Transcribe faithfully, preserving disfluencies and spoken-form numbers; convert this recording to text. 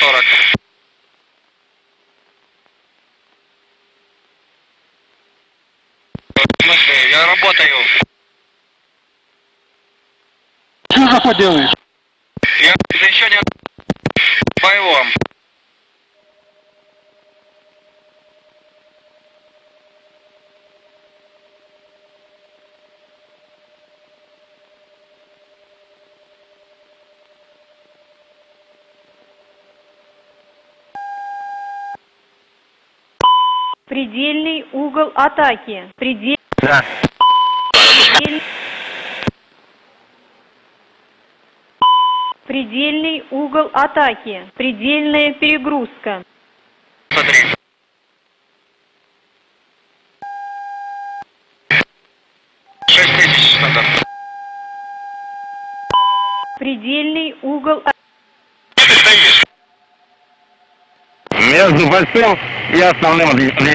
сорок. В смысле? Я работаю. Что за поделаешь? Я еще не в боевом. Предельный угол атаки. Предельный... Да. Предельный... Предельный угол атаки. Предельная перегрузка. Смотри. Шесть тысяч надо. Предельный угол атаки. Ты стоишь. Между большим и основным